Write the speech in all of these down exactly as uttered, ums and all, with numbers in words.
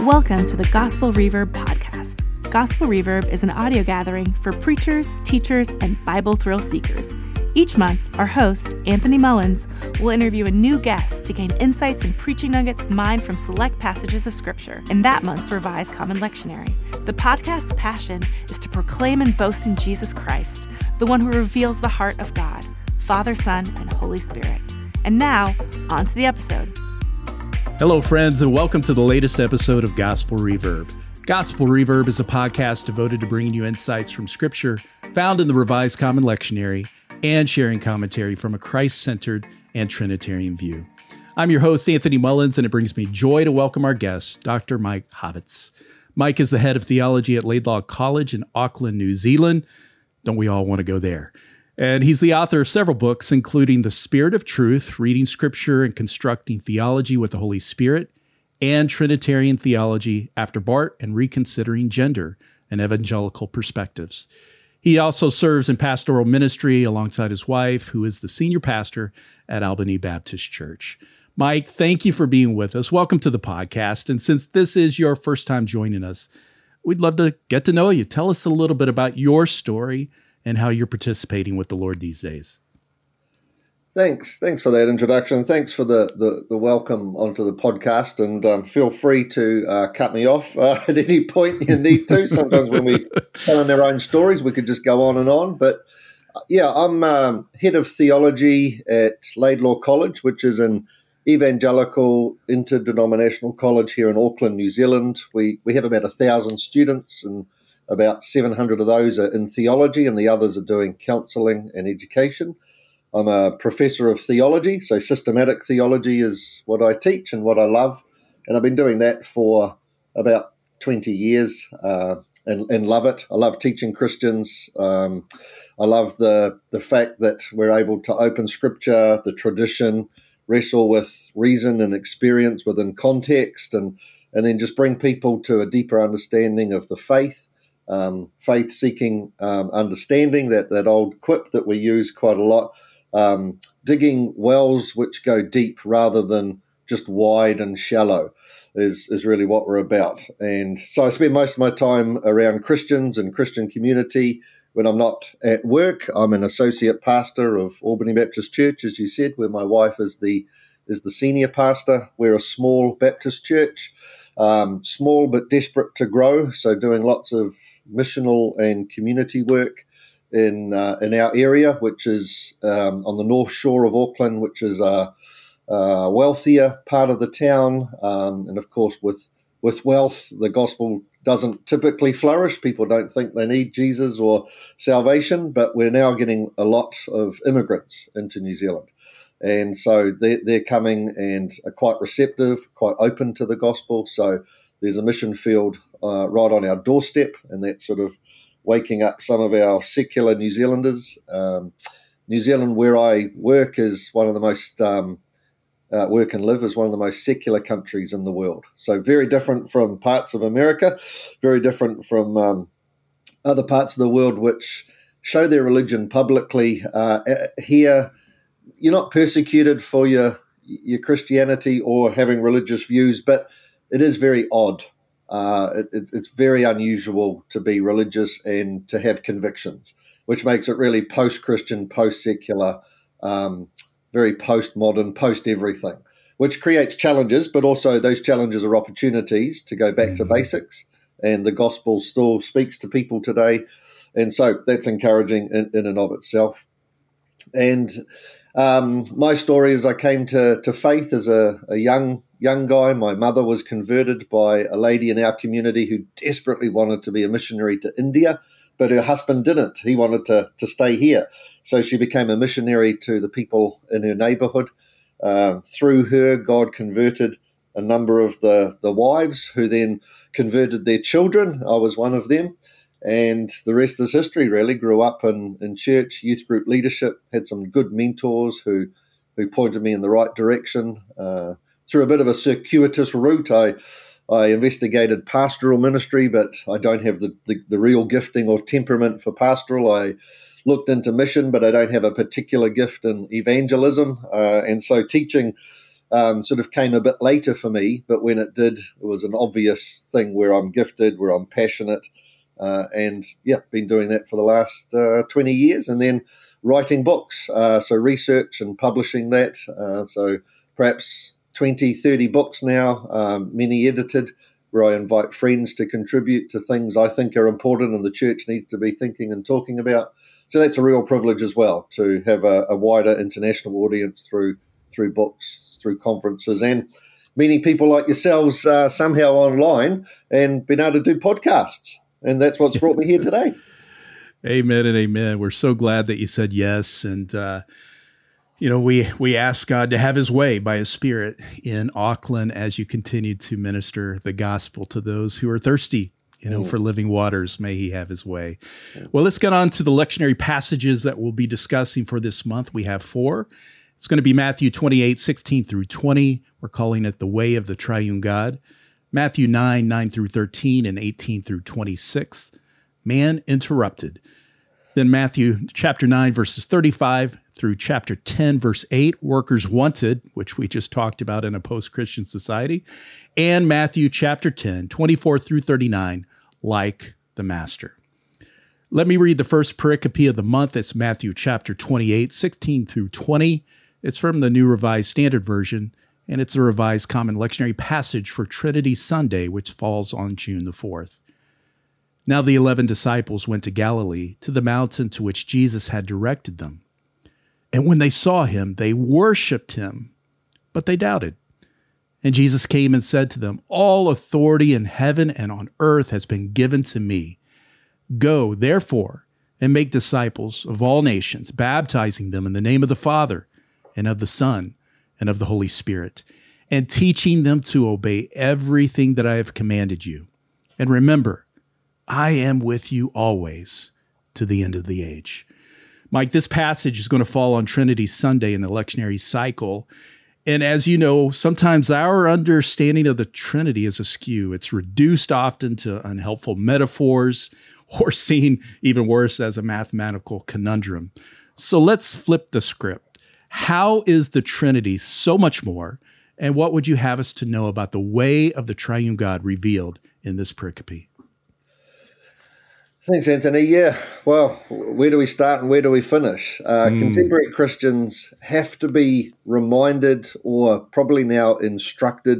Welcome to the Gospel Reverb podcast. Gospel Reverb is an audio gathering for preachers, teachers, and Bible thrill seekers. Each month, our host, Anthony Mullins, will interview a new guest to gain insights and preaching nuggets mined from select passages of Scripture in that month's Revised Common Lectionary. The podcast's passion is to proclaim and boast in Jesus Christ, the one who reveals the heart of God, Father, Son, and Holy Spirit. And now, on to the episode. Hello, friends, and welcome to the latest episode of Gospel Reverb. Gospel Reverb is a podcast devoted to bringing you insights from Scripture found in the Revised Common Lectionary and sharing commentary from a Christ-centered and Trinitarian view. I'm your host, Anthony Mullins, and it brings me joy to welcome our guest, Doctor Mike Havertz. Mike is the head of theology at Laidlaw College in Auckland, New Zealand. Don't we all want to go there? And he's the author of several books, including The Spirit of Truth, Reading Scripture and Constructing Theology with the Holy Spirit, and Trinitarian Theology After Barth and Reconsidering Gender and Evangelical Perspectives. He also serves in pastoral ministry alongside his wife, who is the senior pastor at Albany Baptist Church. Mike, thank you for being with us. Welcome to the podcast. And since this is your first time joining us, we'd love to get to know you. Tell us a little bit about your story and how you're participating with the Lord these days. Thanks. Thanks for that introduction. Thanks for the, the, the welcome onto the podcast. And um, feel free to uh, cut me off uh, at any point you need to. Sometimes when we're telling our own stories, we could just go on and on. But uh, yeah, I'm um, head of theology at Laidlaw College, which is an evangelical interdenominational college here in Auckland, New Zealand. We, we have about a thousand students, and about seven hundred of those are in theology, and the others are doing counselling and education. I'm a professor of theology, so systematic theology is what I teach and what I love, and I've been doing that for about twenty years uh, and, and love it. I love teaching Christians. Um, I love the the fact that we're able to open Scripture, the tradition, wrestle with reason and experience within context, and, and then just bring people to a deeper understanding of the faith. Um, faith-seeking um, understanding, that, that old quip that we use quite a lot, um, digging wells which go deep rather than just wide and shallow is, is really what we're about. And so I spend most of my time around Christians and Christian community. When I'm not at work, I'm an associate pastor of Albany Baptist Church, as you said, where my wife is the is the senior pastor. We're a small Baptist church, um, small but desperate to grow, so doing lots of missional and community work in uh, in our area, which is um, on the north shore of Auckland, which is a, a wealthier part of the town. Um, and of course, with with wealth, the gospel doesn't typically flourish. People don't think they need Jesus or salvation, but we're now getting a lot of immigrants into New Zealand. And so they're, they're coming and are quite receptive, quite open to the gospel. So there's a mission field uh, right on our doorstep, and that's sort of waking up some of our secular New Zealanders. Um, New Zealand, where I work, is one of the most, um, uh, work and live, is one of the most secular countries in the world. So very different from parts of America, very different from um, other parts of the world which show their religion publicly. Uh, here, you're not persecuted for your your Christianity or having religious views, but it is very odd. Uh, it, it's very unusual to be religious and to have convictions, which makes it really post-Christian, post-secular, um, very post-modern, post-everything, which creates challenges, but also those challenges are opportunities to go back mm-hmm. to basics, and the gospel still speaks to people today. And so that's encouraging in, in and of itself. And Um, my story is I came to, to faith as a, a young young guy. My mother was converted by a lady in our community who desperately wanted to be a missionary to India, but her husband didn't. He wanted to, to stay here. So she became a missionary to the people in her neighborhood. Uh, through her, God converted a number of the, the wives, who then converted their children. I was one of them. And the rest is history, really. Grew up in, in church, youth group leadership, had some good mentors who who pointed me in the right direction. Uh, through a bit of a circuitous route, I I investigated pastoral ministry, but I don't have the, the, the real gifting or temperament for pastoral. I looked into mission, but I don't have a particular gift in evangelism. Uh, and so teaching um, sort of came a bit later for me, but when it did, it was an obvious thing where I'm gifted, where I'm passionate, uh, and yeah, been doing that for the last uh, twenty years, and then writing books, uh, so research and publishing that, uh, so perhaps twenty, thirty books now, um, many edited, where I invite friends to contribute to things I think are important and the church needs to be thinking and talking about. So that's a real privilege as well, to have a, a wider international audience through through books, through conferences, and meeting people like yourselves uh, somehow online and being able to do podcasts. And that's what's brought me here today. Amen and amen. We're so glad that you said yes. And, uh, you know, we, we ask God to have his way by his Spirit in Auckland as you continue to minister the gospel to those who are thirsty, you know, mm. for living waters. May he have his way. Mm. Well, let's get on to the lectionary passages that we'll be discussing for this month. We have four. It's going to be Matthew twenty-eight, sixteen through twenty. We're calling it the way of the triune God. Matthew nine, nine through thirteen, and eighteen through twenty-six. Man interrupted. Then Matthew chapter nine, verses thirty-five through chapter ten, verse eight, workers wanted, which we just talked about in a post-Christian society. And Matthew chapter ten, twenty-four through thirty-nine, like the master. Let me read the first pericope of the month. It's Matthew chapter twenty-eight, sixteen through twenty. It's from the New Revised Standard Version, and it's a Revised Common Lectionary passage for Trinity Sunday, which falls on June the fourth. Now the eleven disciples went to Galilee, to the mountain to which Jesus had directed them. And when they saw him, they worshipped him, but they doubted. And Jesus came and said to them, all authority in heaven and on earth has been given to me. Go, therefore, and make disciples of all nations, baptizing them in the name of the Father and of the Son and of the Holy Spirit, and teaching them to obey everything that I have commanded you. And remember, I am with you always to the end of the age. Mike, this passage is going to fall on Trinity Sunday in the lectionary cycle. And as you know, sometimes our understanding of the Trinity is askew. It's reduced often to unhelpful metaphors or seen even worse as a mathematical conundrum. So let's flip the script. How is the Trinity so much more? And what would you have us to know about the way of the triune God revealed in this pericope? Thanks, Anthony. Yeah, well, where do we start and where do we finish? Uh, mm. Contemporary Christians have to be reminded, or probably now instructed,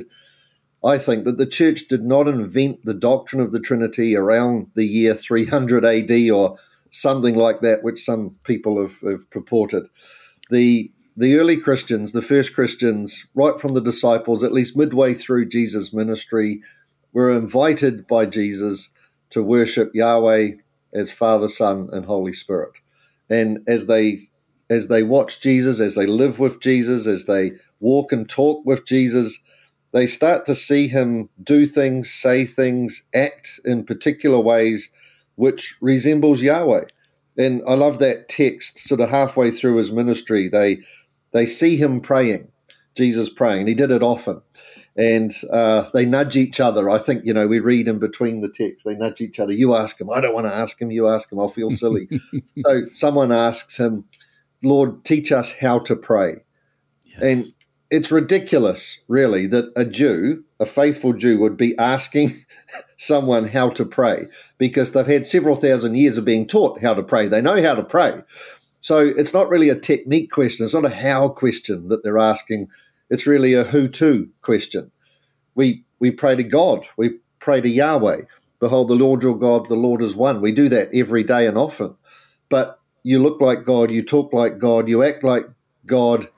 I think, that the church did not invent the doctrine of the Trinity around the year three hundred A D or something like that, which some people have, have purported. The the early Christians, the first Christians, right from the disciples, at least midway through Jesus' ministry, were invited by Jesus to worship Yahweh as Father, Son, and Holy Spirit. And as they as they watch Jesus, as they live with Jesus, as they walk and talk with Jesus, they start to see him do things, say things, act in particular ways which resembles Yahweh. And I love that text, sort of halfway through his ministry, they they see him praying, Jesus praying, and he did it often. And uh, they nudge each other. I think, you know, we read in between the text, they nudge each other. You ask him. I don't want to ask him. You ask him. I'll feel silly. So someone asks him, Lord, teach us how to pray. Yes. And it's ridiculous, really, that a Jew, a faithful Jew, would be asking someone how to pray, because they've had several thousand years of being taught how to pray. They know how to pray. So it's not really a technique question. It's not a how question that they're asking. It's really a who to question. We we pray to God. We pray to Yahweh. Behold, the Lord your God, the Lord is one. We do that every day and often. But you look like God, you talk like God, you act like God.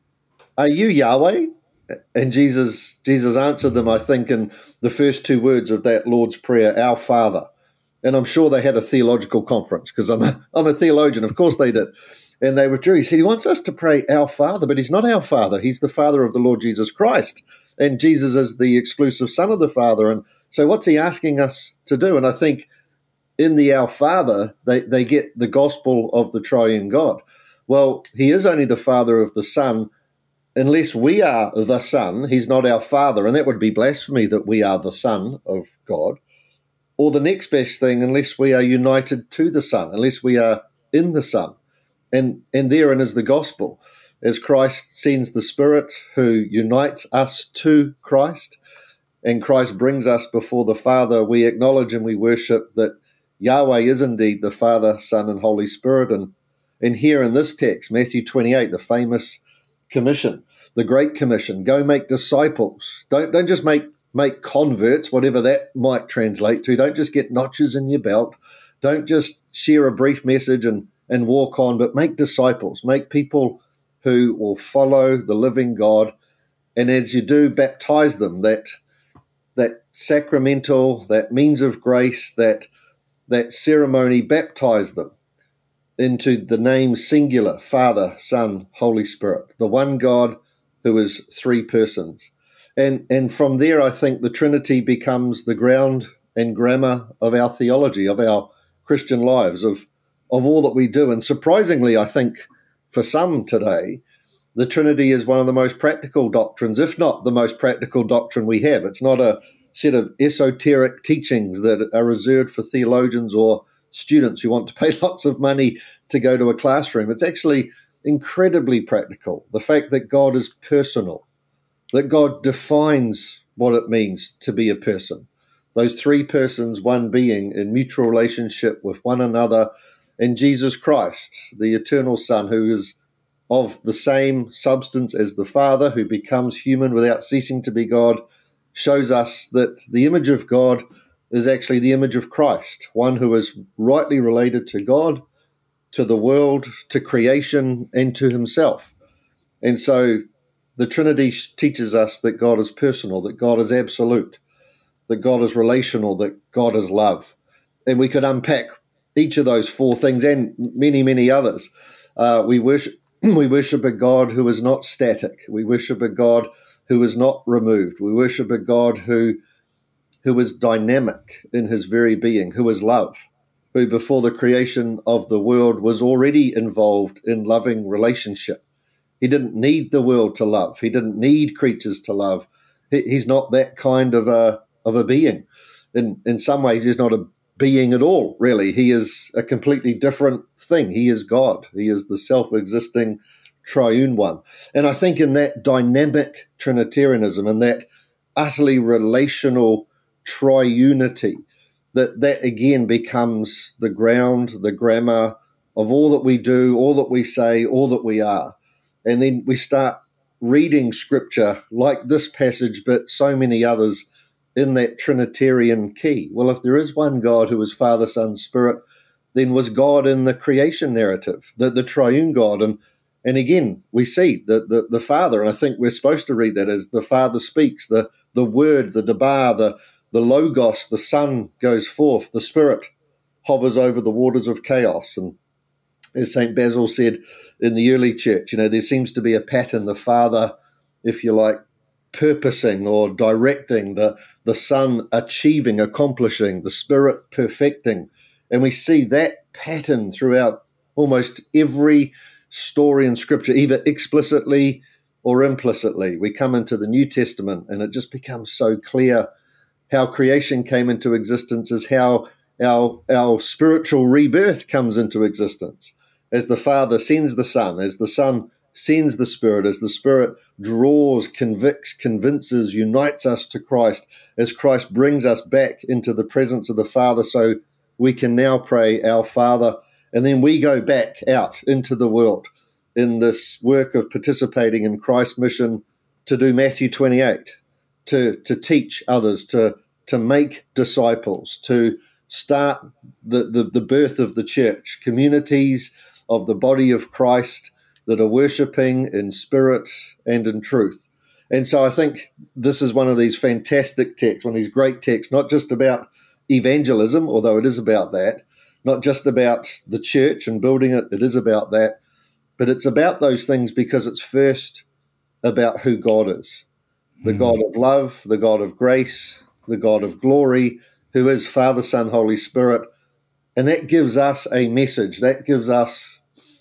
Are you Yahweh? And Jesus Jesus answered them, I think, in the first two words of that Lord's Prayer, our Father. And I'm sure they had a theological conference, because I'm a, I'm a theologian. Of course they did. And they withdrew. He said, he wants us to pray our Father, but he's not our Father. He's the Father of the Lord Jesus Christ. And Jesus is the exclusive Son of the Father. And so what's he asking us to do? And I think in the Our Father, they, they get the gospel of the triune God. Well, he is only the Father of the Son. Unless we are the Son, he's not our Father. And that would be blasphemy that we are the Son of God. Or the next best thing, unless we are united to the Son, unless we are in the Son. And and therein is the gospel. as Christ sends the Spirit who unites us to Christ, and Christ brings us before the Father, we acknowledge and we worship that Yahweh is indeed the Father, Son, and Holy Spirit. And, and here in this text, Matthew twenty-eight, the famous commission, the Great Commission, go make disciples. Don't, don't just make, make converts, whatever that might translate to. Don't just get notches in your belt. Don't just share a brief message and, and walk on, but make disciples. Make people who will follow the living God. And as you do, baptize them, that that sacramental, that means of grace, that that ceremony, baptize them into the name singular, Father, Son, Holy Spirit, the one God who is three persons. And, and from there, I think the Trinity becomes the ground and grammar of our theology, of our Christian lives, of, of all that we do. And surprisingly, I think for some today, the Trinity is one of the most practical doctrines, if not the most practical doctrine we have. It's not a set of esoteric teachings that are reserved for theologians or students who want to pay lots of money to go to a classroom. It's actually incredibly practical. The fact that God is personal, that God defines what it means to be a person. Those three persons, one being in mutual relationship with one another, and Jesus Christ, the eternal Son, who is of the same substance as the Father, who becomes human without ceasing to be God, shows us that the image of God is actually the image of Christ, one who is rightly related to God, to the world, to creation, and to himself. And so the Trinity teaches us that God is personal, that God is absolute, that God is relational, that God is love. And we could unpack each of those four things and many, many others. Uh, we worship we worship a God who is not static. We worship a God who is not removed. We worship a God who, who is dynamic in his very being, who is love, who before the creation of the world was already involved in loving relationship. He didn't need the world to love. He didn't need creatures to love. He, he's not that kind of a of a being. In in some ways, he's not a being at all, really. He is a completely different thing. He is God. He is the self-existing triune one. And I think in that dynamic Trinitarianism and that utterly relational triunity, that that again becomes the ground, the grammar of all that we do, all that we say, all that we are. And then we start reading scripture like this passage, but so many others in that Trinitarian key. Well, if there is one God who is Father, Son, Spirit, then was God in the creation narrative, the, the triune God. And and again, we see the, the, the Father, and I think we're supposed to read that as the Father speaks, the, the Word, the Debar, the, the Logos, the Son goes forth, the Spirit hovers over the waters of chaos. And as Saint Basil said in the early church, you know, there seems to be a pattern, the Father, if you like, purposing or directing, the, the Son achieving, accomplishing, the Spirit perfecting. And we see that pattern throughout almost every story in Scripture, either explicitly or implicitly. We come into the New Testament and it just becomes so clear how creation came into existence, is how our, our spiritual rebirth comes into existence. As the Father sends the Son, as the Son sends the Spirit, as the Spirit draws, convicts, convinces, unites us to Christ, as Christ brings us back into the presence of the Father, so we can now pray, Our Father, and then we go back out into the world in this work of participating in Christ's mission to do Matthew twenty-eight, to, to teach others, to, to make disciples, to start the, the, the birth of the church, communities of the body of Christ that are worshiping in spirit and in truth. And so I think this is one of these fantastic texts, one of these great texts, not just about evangelism, although it is about that, not just about the church and building it, it is about that, but it's about those things because it's first about who God is, the mm. God of love, the God of grace, the God of glory, who is Father, Son, Holy Spirit. And that gives us a message, that gives us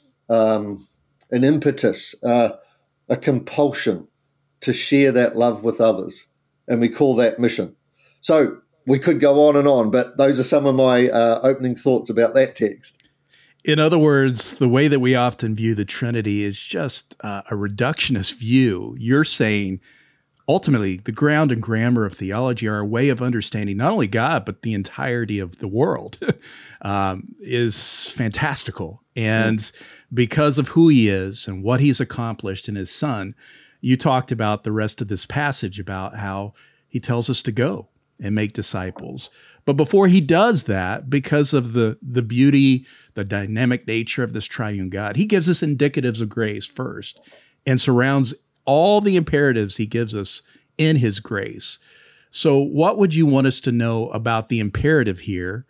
um, an impetus, uh, a compulsion to share that love with others. And we call that mission. So we could go on and on, but those are some of my uh, opening thoughts about that text. In other words, the way that we often view the Trinity is just uh, a reductionist view. You're saying ultimately the ground and grammar of theology are a way of understanding not only God, but the entirety of the world um, is fantastical. And mm. because of who he is and what he's accomplished in his son, you talked about the rest of this passage about how he tells us to go and make disciples. But before he does that, because of the, the beauty, the dynamic nature of this triune God, he gives us indicatives of grace first and surrounds all the imperatives he gives us in his grace. So what would you want us to know about the imperative here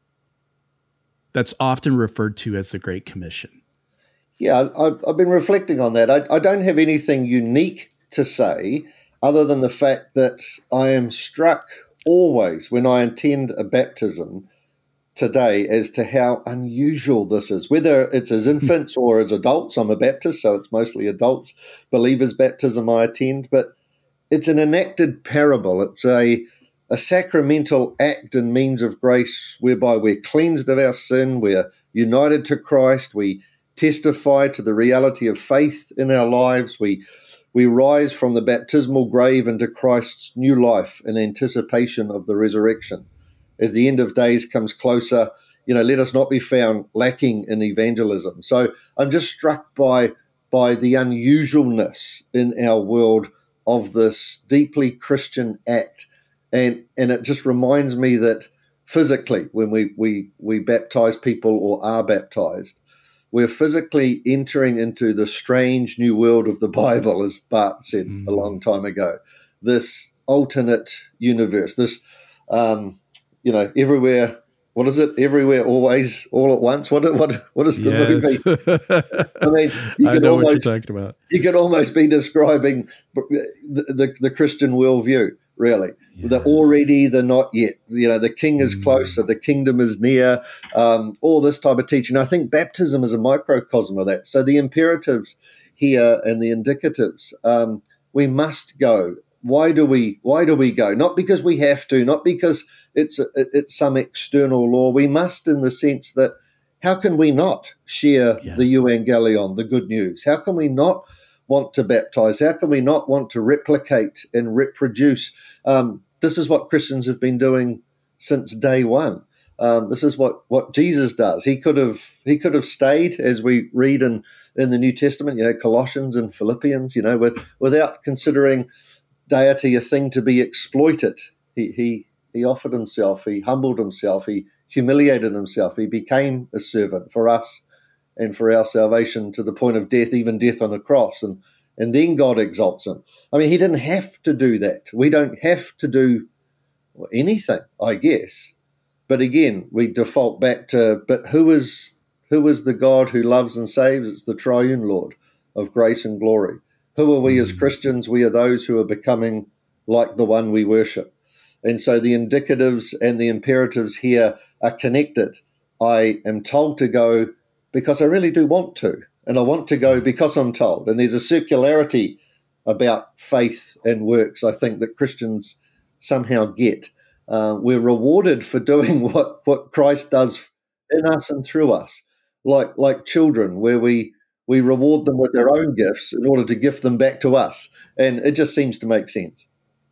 that's often referred to as the Great Commission? Yeah, I've, I've been reflecting on that. I, I don't have anything unique to say other than the fact that I am struck always when I attend a baptism today as to how unusual this is, whether it's as infants or as adults. I'm a Baptist, so it's mostly adults, believers' baptism I attend, but it's an enacted parable. It's a, a sacramental act and means of grace whereby we're cleansed of our sin, we're united to Christ, we testify to the reality of faith in our lives, we we rise from the baptismal grave into Christ's new life in anticipation of the resurrection. As the end of days comes closer, you know, let us not be found lacking in evangelism. So I'm just struck by by the unusualness in our world of this deeply Christian act. And and it just reminds me that physically, when we we we baptize people or are baptized, we're physically entering into the strange new world of the Bible, as Bart said mm. a long time ago. This alternate universe, this um you know, everywhere, what is it? Everywhere, always, all at once. What what what is the yes. movie? I mean, you I could know almost, what you're talking about. You could almost be describing the, the, the Christian worldview, really. Yes. The already, the not yet. You know, the king is mm. closer, the kingdom is near, um, all this type of teaching. I think baptism is a microcosm of that. So the imperatives here and the indicatives, um, we must go. Why do we? Why do we go? Not because we have to, not because it's a, it's some external law. We must, in the sense that how can we not share yes. the euangelion, the good news? How can we not want to baptize? How can we not want to replicate and reproduce? Um, this is what Christians have been doing since day one. Um, this is what, what Jesus does. He could have he could have stayed, as we read in, in the New Testament, you know, Colossians and Philippians, you know, with, without considering deity a thing to be exploited. He he he offered himself, he humbled himself, he humiliated himself, he became a servant for us and for our salvation to the point of death, even death on a cross, and and then God exalts him. I mean, he didn't have to do that. We don't have to do anything, I guess. But again, we default back to, but who is who is the God who loves and saves? It's the triune Lord of grace and glory. Who are we as Christians? We are those who are becoming like the one we worship. And so the indicatives and the imperatives here are connected. I am told to go because I really do want to, and I want to go because I'm told. And there's a circularity about faith and works, I think, that Christians somehow get. Uh, we're rewarded for doing what, what Christ does in us and through us, like like children, where we we reward them with their own gifts in order to gift them back to us. And it just seems to make sense.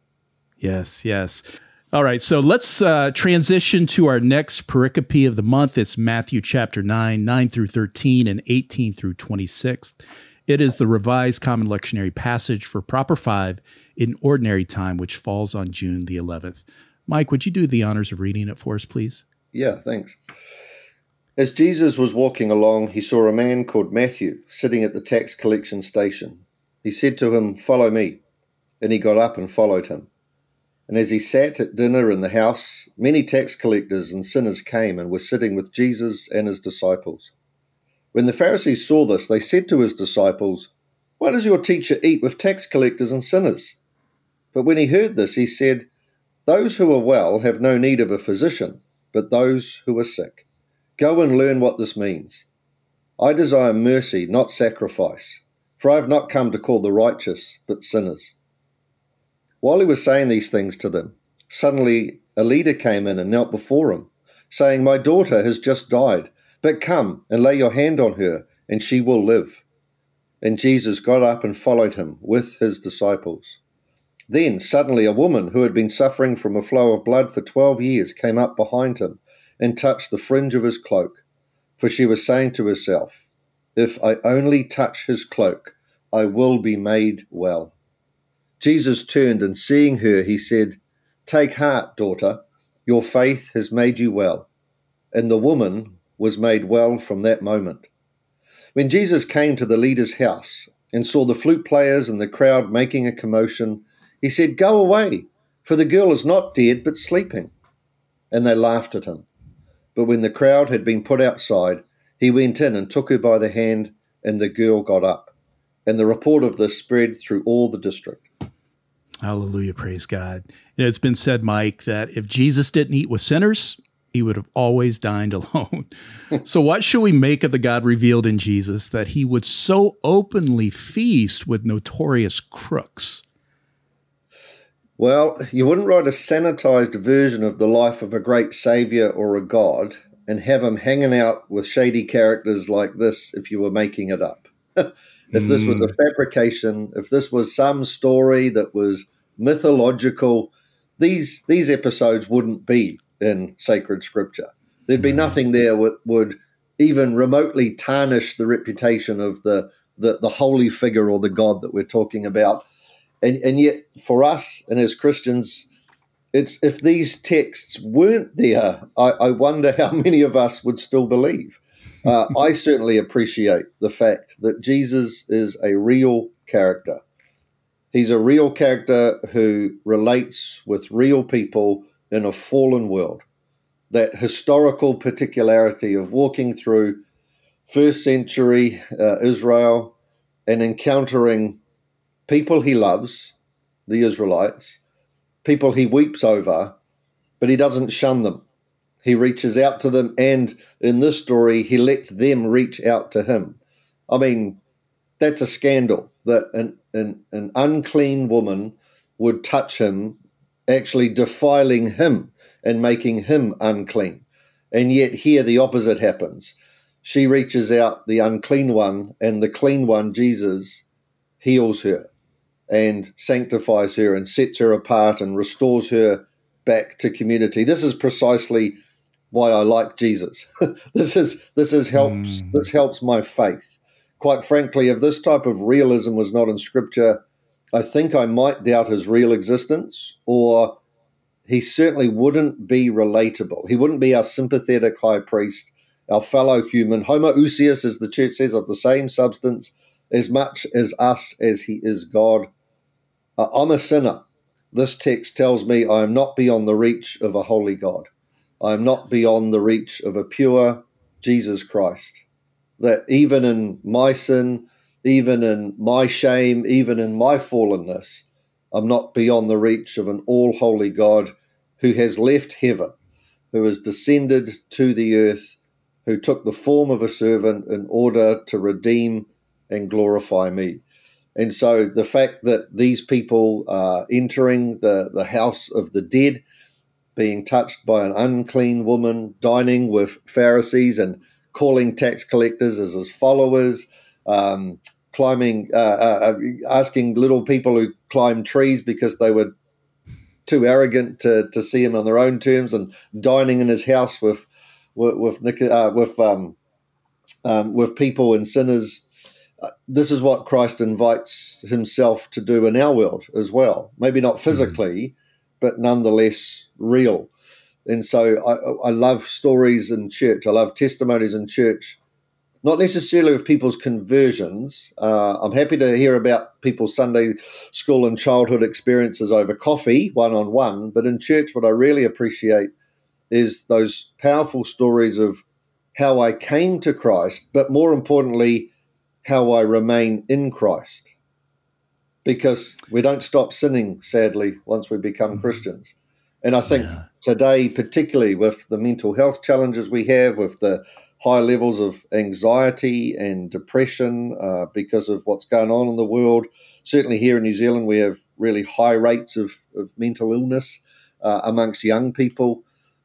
Yes, yes. All right, so let's uh, transition to our next pericope of the month. It's Matthew chapter nine, nine through thirteen, and eighteen through twenty-six. It is the Revised Common Lectionary passage for Proper five in Ordinary Time, which falls on June the eleventh. Mike, would you do the honors of reading it for us, please? Yeah, thanks. As Jesus was walking along, he saw a man called Matthew sitting at the tax collection station. He said to him, "Follow me." And he got up and followed him. And as he sat at dinner in the house, many tax collectors and sinners came and were sitting with Jesus and his disciples. When the Pharisees saw this, they said to his disciples, "Why does your teacher eat with tax collectors and sinners?" But when he heard this, he said, "Those who are well have no need of a physician, but those who are sick. Go and learn what this means. I desire mercy, not sacrifice, for I have not come to call the righteous, but sinners." While he was saying these things to them, suddenly a leader came in and knelt before him, saying, "My daughter has just died, But come and lay your hand on her, and she will live. And Jesus got up and followed him with his disciples. Then suddenly a woman who had been suffering from a flow of blood for twelve years came up behind him and touched the fringe of his cloak. For she was saying to herself, if I only touch his cloak, I will be made well. Jesus turned, and seeing her, he said, take heart, daughter, your faith has made you well. And the woman was made well from that moment. When Jesus came to the leader's house and saw the flute players and the crowd making a commotion, he said, go away, for the girl is not dead, but sleeping. And they laughed at him. But when the crowd had been put outside, he went in and took her by the hand, and the girl got up. And the report of this spread through all the district. Hallelujah, praise God. It's been said, Mike, that if Jesus didn't eat with sinners, he would have always dined alone. So what should we make of the God revealed in Jesus that he would so openly feast with notorious crooks? Well, you wouldn't write a sanitized version of the life of a great savior or a God and have him hanging out with shady characters like this if you were making it up. If this was a fabrication, if this was some story that was mythological, these these episodes wouldn't be in sacred scripture. There'd be nothing there that would even remotely tarnish the reputation of the, the, the holy figure or the God that we're talking about. And, and yet, for us and as Christians, it's if these texts weren't there, I, I wonder how many of us would still believe. Uh, I certainly appreciate the fact that Jesus is a real character. He's a real character who relates with real people in a fallen world. That historical particularity of walking through first century uh, Israel and encountering people he loves, the Israelites, people he weeps over, but he doesn't shun them. He reaches out to them, and in this story, he lets them reach out to him. I mean, that's a scandal that an, an, an unclean woman would touch him, actually defiling him and making him unclean. And yet here the opposite happens. She reaches out, the unclean one, and the clean one, Jesus, heals her and sanctifies her and sets her apart and restores her back to community. This is precisely why I like Jesus. this is this is helps mm. this helps my faith. Quite frankly, if this type of realism was not in Scripture, I think I might doubt his real existence, or he certainly wouldn't be relatable. He wouldn't be our sympathetic high priest, our fellow human. Homoousios, as the church says, of the same substance, as much as us as he is God. Uh, I'm a sinner. This text tells me I am not beyond the reach of a holy God. I am not beyond the reach of a pure Jesus Christ. That even in my sin, even in my shame, even in my fallenness, I'm not beyond the reach of an all-holy God who has left heaven, who has descended to the earth, who took the form of a servant in order to redeem and glorify me. And so the fact that these people are entering the, the house of the dead, being touched by an unclean woman, dining with Pharisees and calling tax collectors as his followers, um, climbing, uh, uh, asking little people who climb trees because they were too arrogant to, to see him on their own terms, and dining in his house with with with, uh, with um, um, with people and sinners. Uh, this is what Christ invites himself to do in our world as well. Maybe not physically, mm-hmm. but nonetheless real. And so I, I love stories in church. I love testimonies in church, not necessarily of people's conversions. Uh, I'm happy to hear about people's Sunday school and childhood experiences over coffee, one-on-one. But in church, what I really appreciate is those powerful stories of how I came to Christ, but more importantly, how I remain in Christ. Because we don't stop sinning, sadly, once we become mm-hmm. Christians. And I think yeah. today, particularly with the mental health challenges we have, with the high levels of anxiety and depression uh, because of what's going on in the world, certainly here in New Zealand, we have really high rates of, of mental illness uh, amongst young people.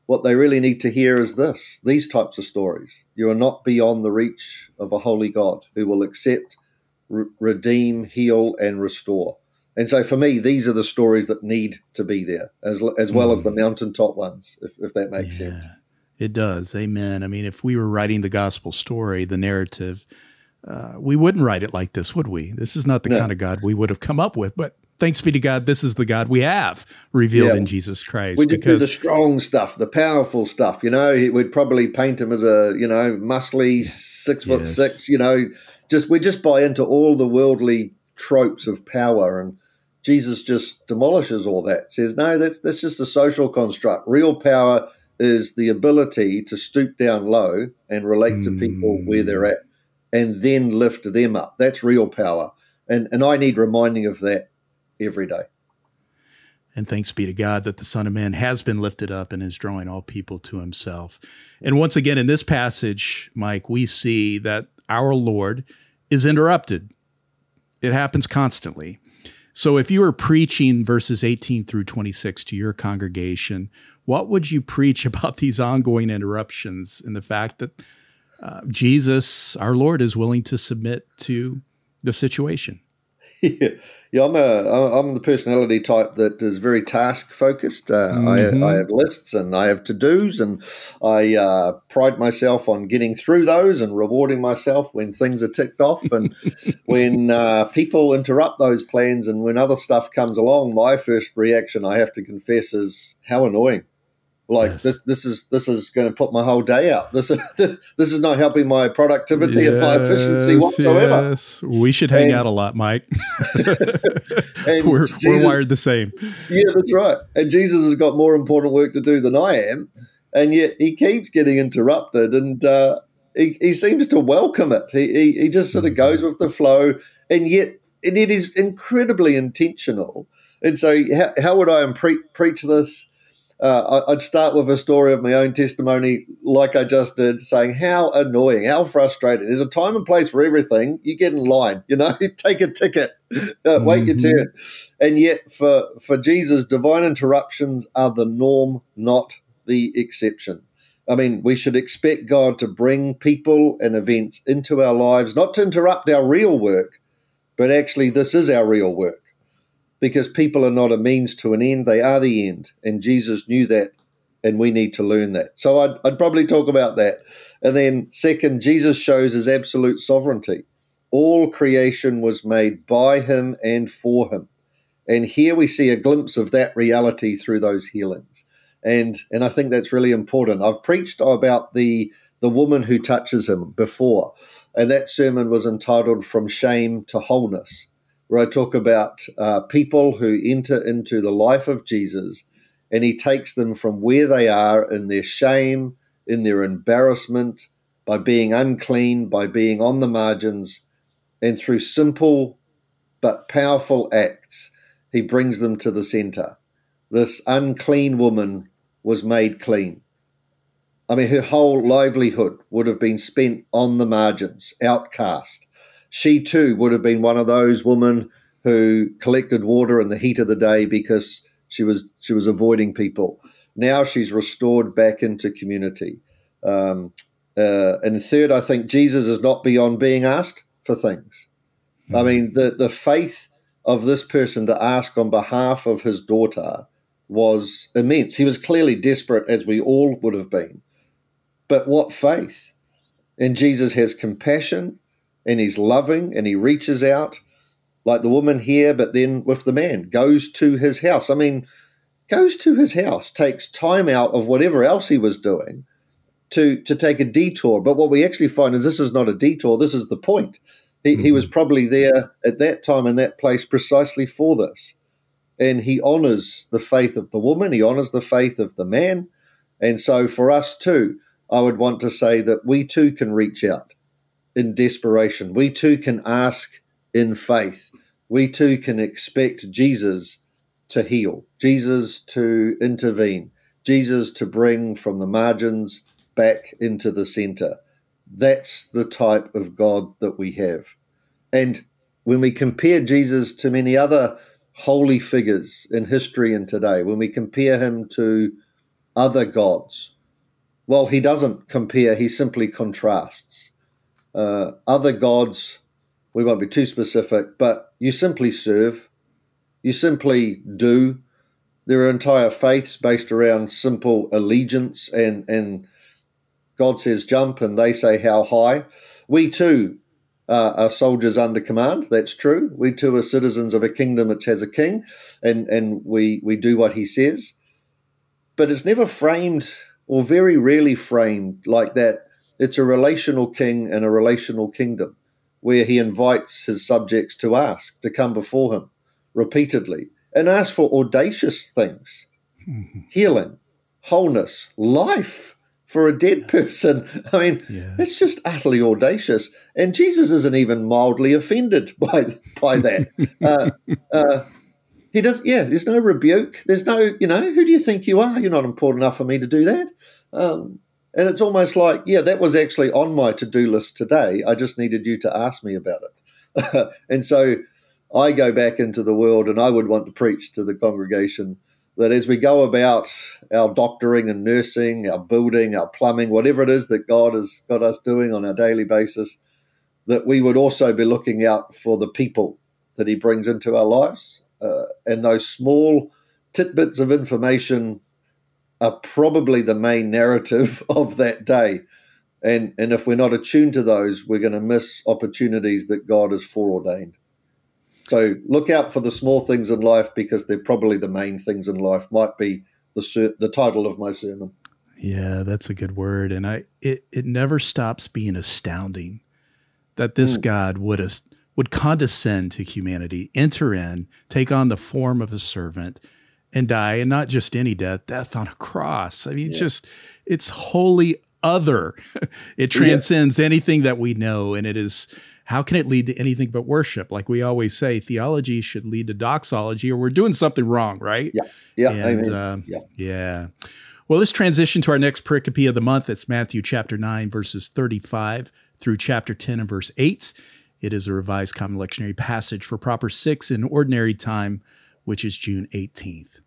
what they really need to hear is this, these types of stories. You are not beyond the reach of a holy God who will accept, re- redeem, heal, and restore. And so for me, these are the stories that need to be there, as as well mm. as the mountaintop ones, if, if that makes yeah, sense. It does. Amen. I mean, if we were writing the gospel story, the narrative, uh, we wouldn't write it like this, would we? This is not the no. kind of God we would have come up with, but thanks be to God, this is the God we have revealed yeah. in Jesus Christ. We just do the strong stuff, the powerful stuff, you know. We'd probably paint him as a, you know, muscly, six foot yes. six, you know. Just we just buy into all the worldly tropes of power, and Jesus just demolishes all that. Says, no, that's that's just a social construct. Real power is the ability to stoop down low and relate mm. to people where they're at, and then lift them up. That's real power, and and I need reminding of that every day. And thanks be to God that the Son of Man has been lifted up and is drawing all people to himself. And once again, in this passage, Mike, we see that our Lord is interrupted. It happens constantly. So if you were preaching verses eighteen through twenty-six to your congregation, what would you preach about these ongoing interruptions and the fact that uh, Jesus, our Lord, is willing to submit to the situation? Yeah, yeah, I'm a I'm the personality type that is very task focused. Uh, mm-hmm. I, I have lists and I have to dos, and I uh, pride myself on getting through those and rewarding myself when things are ticked off. And when uh, people interrupt those plans and when other stuff comes along, my first reaction, I have to confess, is how annoying. Like yes. this, this is this is going to put my whole day out. This is this is not helping my productivity yes, and my efficiency whatsoever. Yes. We should hang and, out a lot, Mike. and we're, Jesus, we're wired the same. Yeah, that's right. And Jesus has got more important work to do than I am, and yet he keeps getting interrupted, and uh, he, he seems to welcome it. He he, he just sort of goes with the flow, and yet and it is incredibly intentional. And so, how, how would I pre- preach this? Uh, I'd start with a story of my own testimony, like I just did, saying how annoying, how frustrating. There's a time and place for everything. You get in line, you know, take a ticket, uh, wait mm-hmm. your turn. And yet for, for Jesus, divine interruptions are the norm, not the exception. I mean, we should expect God to bring people and events into our lives, not to interrupt our real work, but actually this is our real work. Because people are not a means to an end, they are the end. And Jesus knew that, and we need to learn that. So I'd, I'd probably talk about that. And then second, Jesus shows his absolute sovereignty. All creation was made by him and for him. And here we see a glimpse of that reality through those healings. And and I think that's really important. I've preached about the, the woman who touches him before, and that sermon was entitled From Shame to Wholeness, where I talk about uh, people who enter into the life of Jesus, and he takes them from where they are in their shame, in their embarrassment, by being unclean, by being on the margins, and through simple but powerful acts, he brings them to the center. This unclean woman was made clean. I mean, her whole livelihood would have been spent on the margins, outcast. She too would have been one of those women who collected water in the heat of the day because she was she was avoiding people. Now she's restored back into community. Um, uh, and third, I think Jesus is not beyond being asked for things. Mm-hmm. I mean, the, the faith of this person to ask on behalf of his daughter was immense. He was clearly desperate, as we all would have been. But what faith? And Jesus has compassion, and he's loving, and he reaches out like the woman here, but then with the man, goes to his house. I mean, goes to his house, takes time out of whatever else he was doing to, to take a detour. But what we actually find is this is not a detour. This is the point. He, mm-hmm. he was probably there at that time in that place precisely for this. And he honors the faith of the woman. He honors the faith of the man. And so for us too, I would want to say that we too can reach out in desperation. We too can ask in faith. We too can expect Jesus to heal, Jesus to intervene, Jesus to bring from the margins back into the center. That's the type of God that we have. And when we compare Jesus to many other holy figures in history and today, when we compare him to other gods. Well, he doesn't compare, he simply contrasts. Uh, other gods, we won't be too specific, but you simply serve, you simply do. There are entire faiths based around simple allegiance, and, and God says jump and they say how high. We too uh, are soldiers under command, that's true. We too are citizens of a kingdom which has a king, and, and we, we do what he says. But it's never framed, or very rarely framed, like that. It's a relational king and a relational kingdom where he invites his subjects to ask, to come before him repeatedly and ask for audacious things, mm-hmm. healing, wholeness, life for a dead yes. person. I mean, yeah. it's just utterly audacious. And Jesus isn't even mildly offended by, by that. uh, uh, he does, yeah, there's no rebuke. There's no, you know, who do you think you are? You're not important enough for me to do that. Um, and it's almost like, yeah, that was actually on my to-do list today. I just needed you to ask me about it. And so I go back into the world, and I would want to preach to the congregation that as we go about our doctoring and nursing, our building, our plumbing, whatever it is that God has got us doing on a daily basis, that we would also be looking out for the people that he brings into our lives. Uh, and those small tidbits of information are probably the main narrative of that day. And, and if we're not attuned to those, we're going to miss opportunities that God has foreordained. So look out for the small things in life, because they're probably the main things in life. Might be the ser- the title of my sermon. Yeah, that's a good word. And I it, it never stops being astounding that this mm. God would have, would condescend to humanity, enter in, take on the form of a servant, and die, and not just any death, death on a cross. I mean, it's yeah. just, it's wholly other. It transcends yeah. anything that we know, and it is, how can it lead to anything but worship? Like we always say, theology should lead to doxology, or we're doing something wrong, right? Yeah, yeah, and, um, yeah. yeah. Well, let's transition to our next pericope of the month. It's Matthew chapter nine, verses thirty-five through chapter ten and verse eight. It is a Revised Common Lectionary passage for proper six in ordinary time, which is June eighteenth.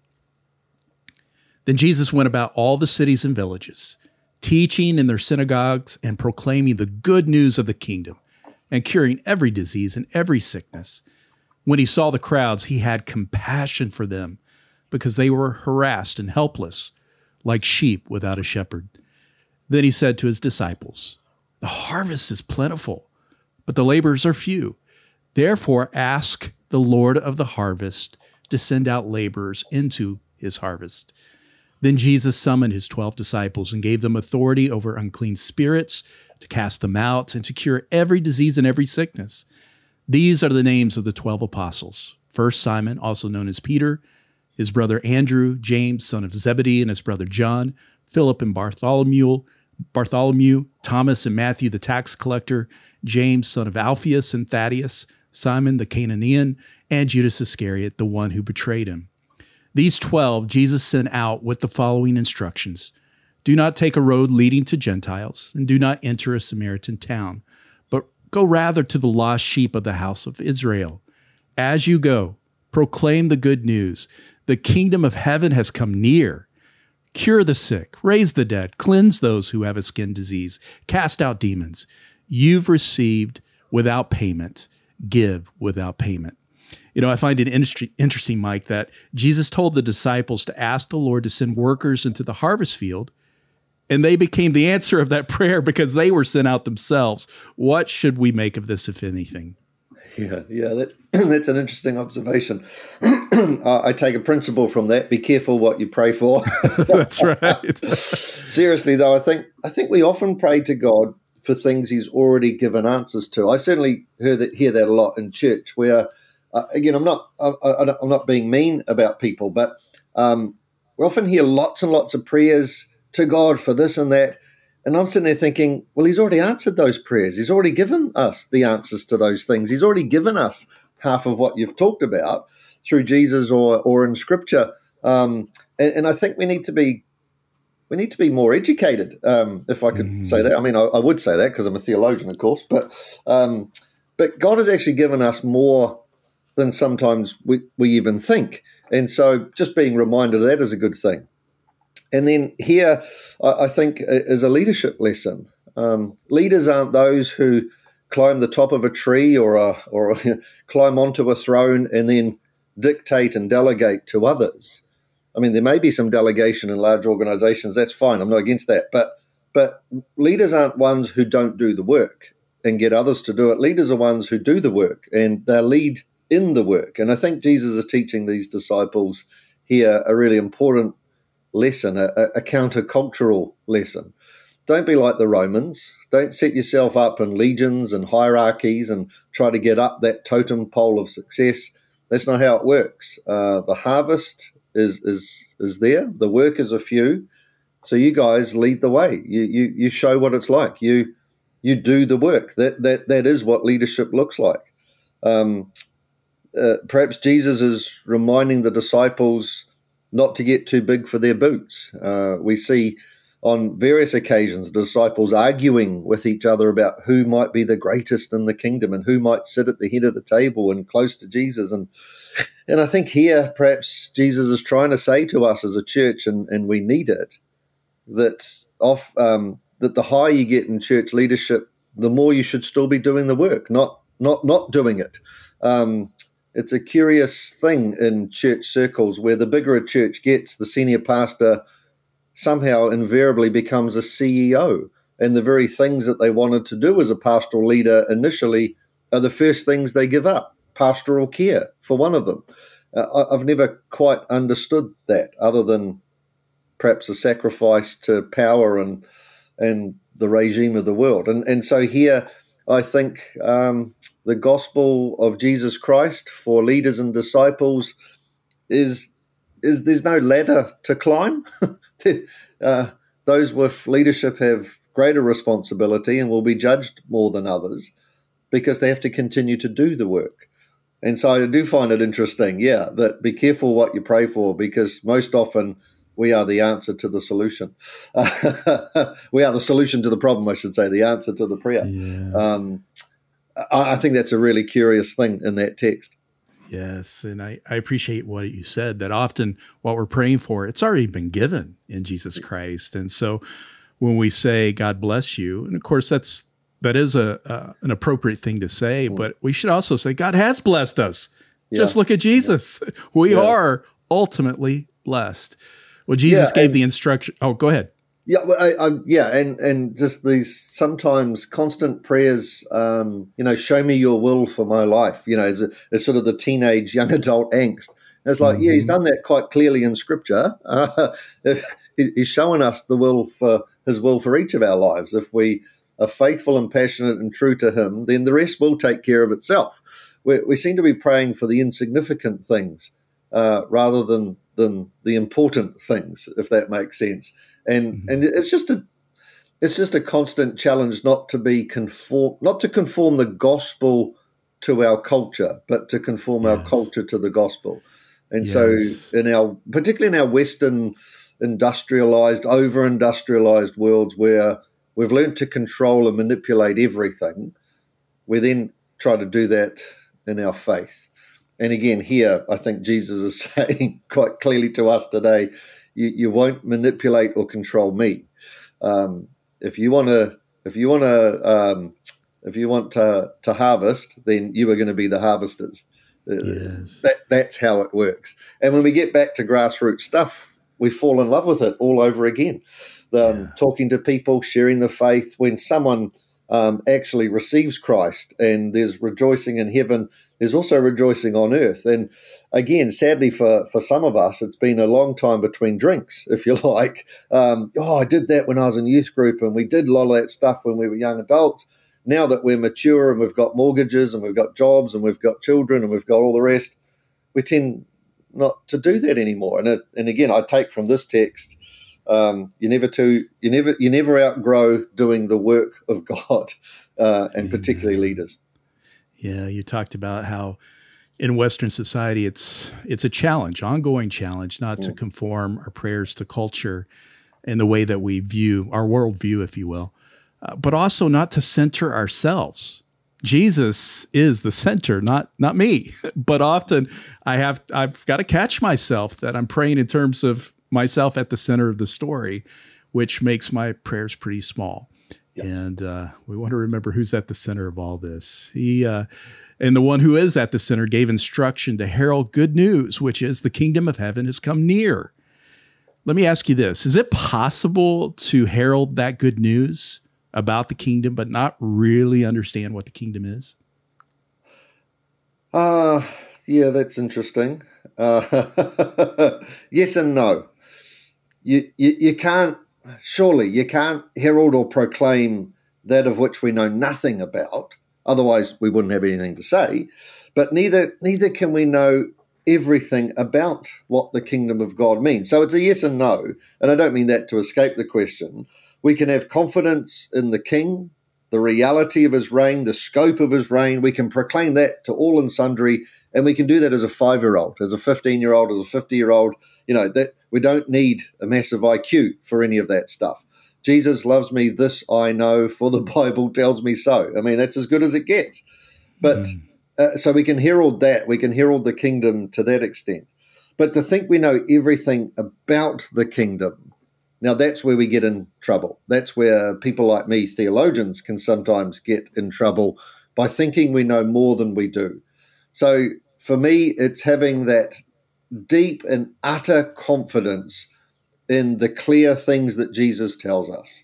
Then Jesus went about all the cities and villages, teaching in their synagogues and proclaiming the good news of the kingdom, and curing every disease and every sickness. When he saw the crowds, he had compassion for them, because they were harassed and helpless, like sheep without a shepherd. Then he said to his disciples, "The harvest is plentiful, but the laborers are few. Therefore ask the Lord of the harvest to send out laborers into his harvest." Then Jesus summoned his twelve disciples and gave them authority over unclean spirits, to cast them out, and to cure every disease and every sickness. These are the names of the twelve apostles. First, Simon, also known as Peter, his brother Andrew, James, son of Zebedee, and his brother John, Philip and Bartholomew, Bartholomew, Thomas and Matthew the tax collector, James, son of Alphaeus and Thaddeus, Simon the Canaanian, and Judas Iscariot, the one who betrayed him. These twelve Jesus sent out with the following instructions: "Do not take a road leading to Gentiles, and do not enter a Samaritan town, but go rather to the lost sheep of the house of Israel. As you go, proclaim the good news. The kingdom of heaven has come near. Cure the sick, raise the dead, cleanse those who have a skin disease, cast out demons. You've received without payment, give without payment." You know, I find it interesting, Mike, that Jesus told the disciples to ask the Lord to send workers into the harvest field, and they became the answer of that prayer because they were sent out themselves. What should we make of this, if anything? Yeah, yeah, that, that's an interesting observation. uh, I take a principle from that: be careful what you pray for. That's right. Seriously, though, I think I think we often pray to God for things He's already given answers to. I certainly hear that hear that a lot in church, where uh, again, I'm not I, I, I'm not being mean about people, but um, we often hear lots and lots of prayers to God for this and that. And I'm sitting there thinking, well, He's already answered those prayers. He's already given us the answers to those things. He's already given us half of what you've talked about through Jesus or or in Scripture. Um, and, and I think we need to be we need to be more educated, um, if I could mm. say that. I mean, I, I would say that because I'm a theologian, of course. But um, but God has actually given us more than sometimes we, we even think. And so just being reminded of that is a good thing. And then here, I, I think, is a leadership lesson. Um, leaders aren't those who climb the top of a tree or a, or climb onto a throne and then dictate and delegate to others. I mean, there may be some delegation in large organizations. That's fine. I'm not against that. But but leaders aren't ones who don't do the work and get others to do it. Leaders are ones who do the work, and they lead in the work. And I think Jesus is teaching these disciples here a really important lesson, a, a countercultural lesson. Don't be like the Romans. Don't set yourself up in legions and hierarchies and try to get up that totem pole of success. That's not how it works. Uh, the harvest is is is there. The workers are few. So you guys lead the way. You you you show what it's like. You you do the work. That that that is what leadership looks like. Um, uh, perhaps Jesus is reminding the disciples not to get too big for their boots. Uh, we see on various occasions disciples arguing with each other about who might be the greatest in the kingdom and who might sit at the head of the table and close to Jesus. And and I think here perhaps Jesus is trying to say to us as a church, and, and we need it, that off um, that the higher you get in church leadership, the more you should still be doing the work, not not not doing it. Um, it's a curious thing in church circles where the bigger a church gets, the senior pastor somehow invariably becomes a C E O, and the very things that they wanted to do as a pastoral leader initially are the first things they give up. Pastoral care, for one of them. Uh, I've never quite understood that, other than perhaps a sacrifice to power and and the regime of the world. And and so here, I think um, the gospel of Jesus Christ for leaders and disciples is is there's no ladder to climb. uh, those with leadership have greater responsibility and will be judged more than others because they have to continue to do the work. And so I do find it interesting, yeah, that be careful what you pray for, because most often we are the answer to the solution. We are the solution to the problem, I should say, the answer to the prayer. Yeah. Um, I, I think that's a really curious thing in that text. Yes, and I, I appreciate what you said, that often what we're praying for, it's already been given in Jesus Christ. And so when we say, God bless you, and of course that's that is a uh, an appropriate thing to say, mm. but we should also say, God has blessed us. Yeah. Just look at Jesus. Yeah. We yeah. are ultimately blessed. Well, Jesus yeah, gave and, the instruction. Oh, go ahead. Yeah, well, I, I, yeah, and and just these sometimes constant prayers. Um, you know, show me your will for my life. You know, as, a, as sort of the teenage young adult angst. And it's like, mm-hmm. yeah, he's done that quite clearly in Scripture. Uh, he's showing us the will for his will for each of our lives. If we are faithful and passionate and true to him, then the rest will take care of itself. We, we seem to be praying for the insignificant things uh, rather than than the important things, if that makes sense. And mm-hmm. and it's just a it's just a constant challenge not to be conform not to conform the gospel to our culture, but to conform yes. our culture to the gospel. And yes. so in our particularly in our Western industrialized, over industrialized worlds where we've learned to control and manipulate everything, we then try to do that in our faith. And again, here, I think Jesus is saying quite clearly to us today, you, you won't manipulate or control me. Um, if you want to, if you want to, um, if you want to, to harvest, then you are going to be the harvesters. Yes. That, that's how it works. And when we get back to grassroots stuff, we fall in love with it all over again. Um, yeah. Talking to people, sharing the faith. When someone um, actually receives Christ and there's rejoicing in heaven, there's also rejoicing on earth. And again, sadly for, for some of us, it's been a long time between drinks, if you like. Um, oh, I did that when I was in youth group, and we did a lot of that stuff when we were young adults. Now that we're mature and we've got mortgages and we've got jobs and we've got children and we've got all the rest, we tend not to do that anymore. And it, and again, I take from this text, um, you never to you never you never outgrow doing the work of God, uh, and particularly leaders. Yeah, you talked about how in Western society it's it's a challenge, ongoing challenge, not mm. to conform our prayers to culture and the way that we view our worldview, if you will, uh, but also not to center ourselves. Jesus is the center, not not me. But often I have I've got to catch myself that I'm praying in terms of myself at the center of the story, which makes my prayers pretty small. Yep. And uh, we want to remember who's at the center of all this. He uh, and the one who is at the center gave instruction to herald good news, which is the kingdom of heaven has come near. Let me ask you this. Is it possible to herald that good news about the kingdom, but not really understand what the kingdom is? Uh, yeah, that's interesting. Uh, yes and no. You, you you can't, surely you can't herald or proclaim that of which we know nothing about. Otherwise, we wouldn't have anything to say. But neither neither can we know everything about what the kingdom of God means. So it's a yes and no. And I don't mean that to escape the question. We can have confidence in the king, the reality of his reign, the scope of his reign. We can proclaim that to all and sundry, and we can do that as a five-year-old, as a fifteen-year-old, as a fifty-year-old. You know, that we don't need a massive I Q for any of that stuff. Jesus loves me, this I know, for the Bible tells me so. I mean, that's as good as it gets. But mm. uh, so we can herald that. We can herald the kingdom to that extent. But to think we know everything about the kingdom, now that's where we get in trouble. That's where people like me, theologians, can sometimes get in trouble by thinking we know more than we do. So for me, it's having that deep and utter confidence in the clear things that Jesus tells us.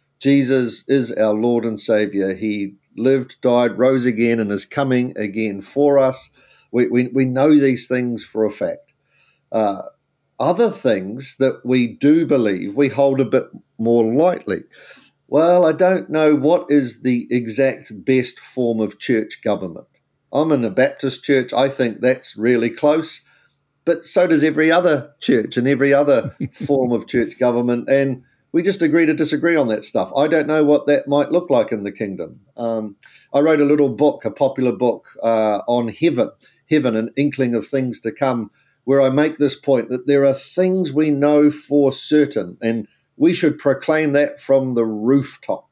Jesus is our Lord and Savior. He lived, died, rose again, and is coming again for us. We we, we know these things for a fact. Uh, other things that we do believe, we hold a bit more lightly. Well, I don't know what is the exact best form of church government. I'm in a Baptist church. I think that's really close. But so does every other church and every other form of church government. And we just agree to disagree on that stuff. I don't know what that might look like in the kingdom. Um, I wrote a little book, a popular book uh, on heaven, heaven, an inkling of things to come, where I make this point that there are things we know for certain, and we should proclaim that from the rooftop.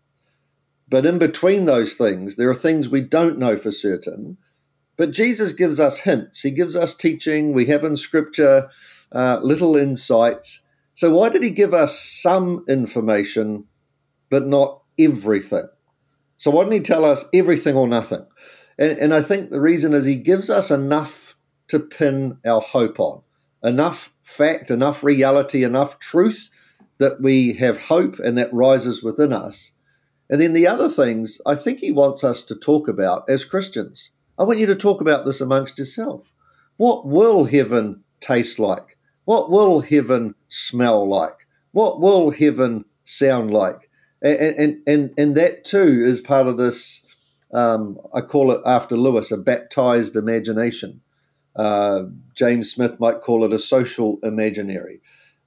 But in between those things, there are things we don't know for certain. But Jesus gives us hints. He gives us teaching. We have in Scripture uh, little insights. So why did he give us some information but not everything? So why didn't he tell us everything or nothing? And, and I think the reason is he gives us enough to pin our hope on, enough fact, enough reality, enough truth that we have hope and that rises within us. And then the other things I think he wants us to talk about as Christians. I want you to talk about this amongst yourself. What will heaven taste like? What will heaven smell like? What will heaven sound like? And and and, and that too is part of this, um, I call it after Lewis, a baptized imagination. Uh, James Smith might call it a social imaginary.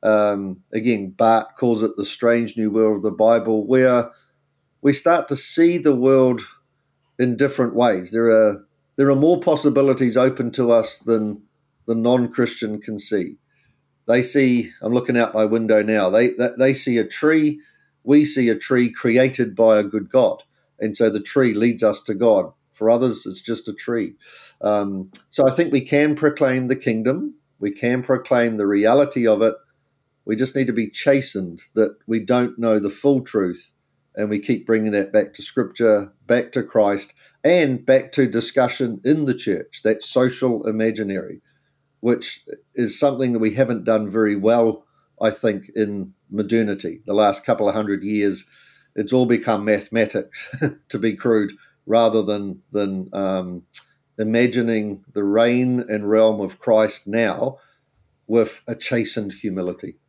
Um, again, Barth calls it the strange new world of the Bible, where we start to see the world in different ways. There are There are more possibilities open to us than the non-Christian can see. They see, I'm looking out my window now, they, they they see a tree, we see a tree created by a good God. And so the tree leads us to God. For others, it's just a tree. Um, so I think we can proclaim the kingdom. We can proclaim the reality of it. We just need to be chastened that we don't know the full truth. And we keep bringing that back to Scripture, back to Christ, and back to discussion in the church, that social imaginary, which is something that we haven't done very well, I think, in modernity. The last couple of hundred years, it's all become mathematics, to be crude, rather than, than um, imagining the reign and realm of Christ now with a chastened humility.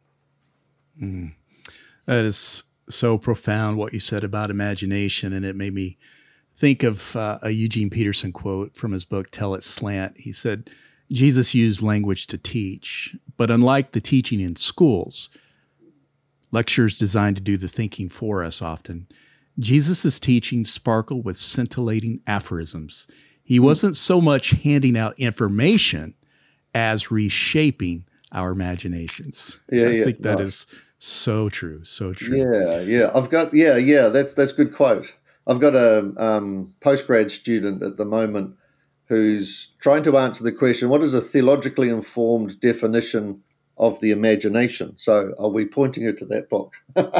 Mm. That is so profound what you said about imagination, and it made me think of uh, a Eugene Peterson quote from his book, Tell It Slant. He said, Jesus used language to teach, but unlike the teaching in schools, lectures designed to do the thinking for us often, Jesus' teaching sparkled with scintillating aphorisms. He wasn't so much handing out information as reshaping our imaginations. Yeah, I yeah, think that nice. is so true, so true. Yeah, yeah. I've got, yeah, yeah, that's that's a good quote. I've got a um, postgrad student at the moment who's trying to answer the question, what is a theologically informed definition of the imagination. So are we pointing her to that book?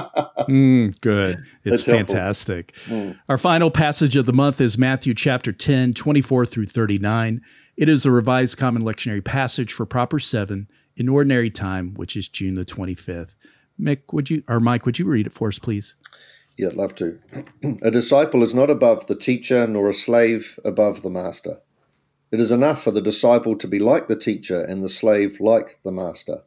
mm, good. It's fantastic. Mm. Our final passage of the month is Matthew chapter ten, twenty-four through thirty-nine. It is a Revised Common Lectionary passage for Proper seven in Ordinary Time, which is June the twenty-fifth. Mick, would you, or Mike, would you read it for us, please? Yeah, I'd love to. A disciple is not above the teacher, nor a slave above the master. It is enough for the disciple to be like the teacher and the slave like the master.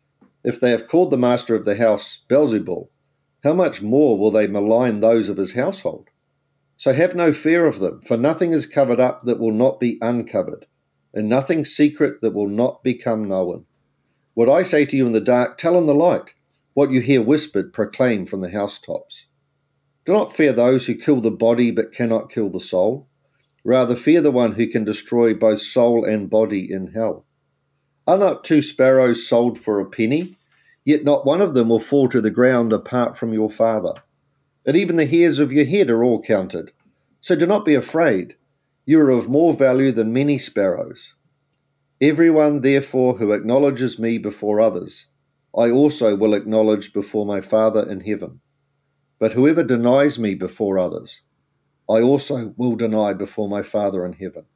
If they have called the master of the house Beelzebul, how much more will they malign those of his household? So have no fear of them, for nothing is covered up that will not be uncovered, and nothing secret that will not become known. What I say to you in the dark, tell in the light. What you hear whispered, proclaim from the housetops. Do not fear those who kill the body but cannot kill the soul. Rather fear the one who can destroy both soul and body in hell. Are not two sparrows sold for a penny? Yet not one of them will fall to the ground apart from your Father. And even the hairs of your head are all counted. So do not be afraid. You are of more value than many sparrows. Everyone, therefore, who acknowledges me before others, I also will acknowledge before my Father in heaven. But whoever denies me before others, I also will deny before my Father in heaven.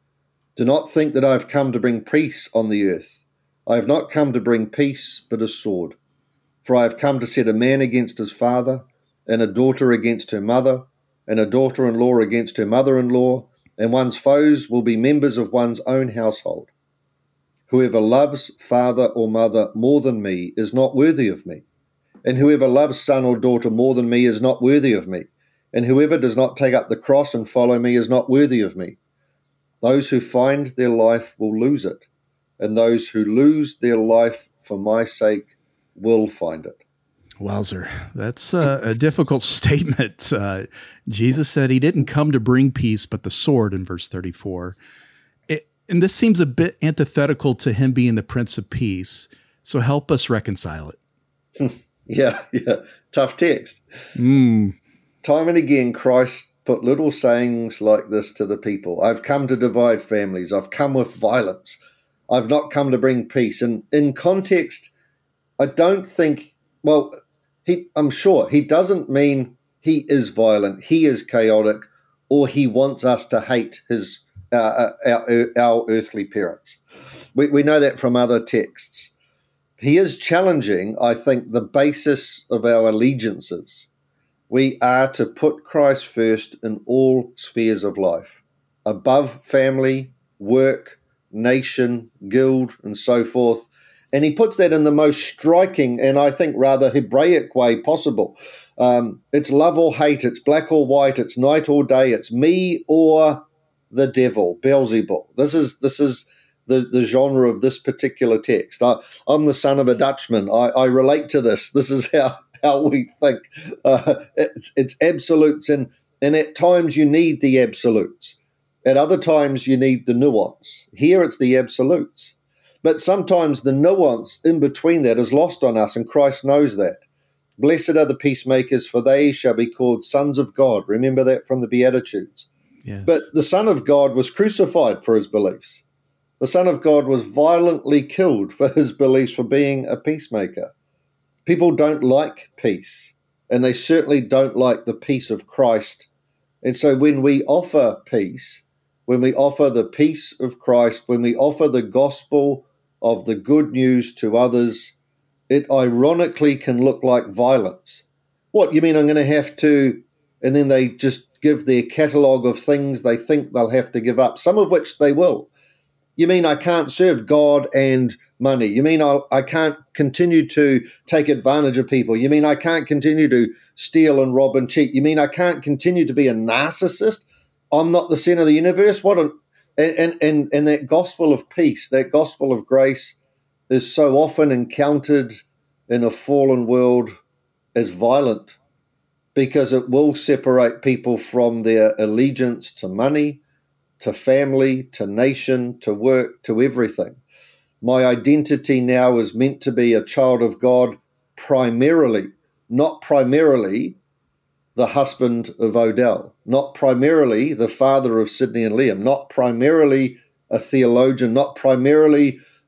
Do not think that I have come to bring peace on the earth. I have not come to bring peace, but a sword. For I have come to set a man against his father, and a daughter against her mother, and a daughter-in-law against her mother-in-law, and one's foes will be members of one's own household. Whoever loves father or mother more than me is not worthy of me, and whoever loves son or daughter more than me is not worthy of me. And whoever does not take up the cross and follow me is not worthy of me. Those who find their life will lose it, and those who lose their life for my sake will find it. Wowzer, that's a, a difficult statement. Uh, Jesus said he didn't come to bring peace, but the sword in verse thirty-four. It, and this seems a bit antithetical to him being the Prince of Peace. So help us reconcile it. yeah, yeah, tough text. Mm. Time and again, Christ put little sayings like this to the people. I've come to divide families. I've come with violence. I've not come to bring peace. And in context, I don't think, well, he, I'm sure he doesn't mean he is violent, he is chaotic, or he wants us to hate his uh, our, our earthly parents. We, we know that from other texts. He is challenging, I think, the basis of our allegiances. We are to put Christ first in all spheres of life, above family, work, nation, guild, and so forth. And he puts that in the most striking and I think rather Hebraic way possible. Um, it's love or hate, it's black or white, it's night or day, it's me or the devil, Beelzebul. This is this is the, the genre of this particular text. I, I'm the son of a Dutchman. I, I relate to this. This is how, how we think. Uh, it's, it's absolutes, and, and at times you need the absolutes. At other times you need the nuance. Here it's the absolutes. But sometimes the nuance in between that is lost on us, and Christ knows that. Blessed are the peacemakers, for they shall be called sons of God. Remember that from the Beatitudes. Yes. But the Son of God was crucified for his beliefs. The Son of God was violently killed for his beliefs for being a peacemaker. People don't like peace, and they certainly don't like the peace of Christ. And so when we offer peace, when we offer the peace of Christ, when we offer the gospel of the good news to others, it ironically can look like violence. What, you mean I'm going to have to, and then they just give their catalogue of things they think they'll have to give up, some of which they will. You mean I can't serve God and money? You mean I, I can't continue to take advantage of people? You mean I can't continue to steal and rob and cheat? You mean I can't continue to be a narcissist? I'm not the center of the universe? What a, and, and, and that gospel of peace, that gospel of grace is so often encountered in a fallen world as violent, because it will separate people from their allegiance to money, to family, to nation, to work, to everything. My identity now is meant to be a child of God primarily, not primarily the husband of Odell, not primarily the father of Sydney and Liam, not primarily a theologian, not primarily